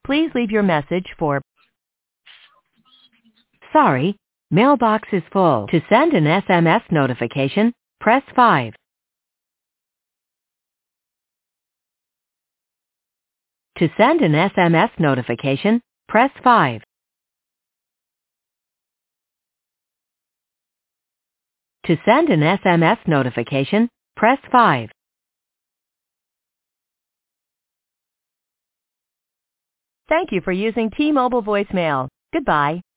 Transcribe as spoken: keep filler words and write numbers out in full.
Please leave your message for Sorry, mailbox is full. To send an S M S notification, press five. To send an S M S notification, press five. To send an S M S notification, press five. Thank you for using T-Mobile voicemail. Goodbye.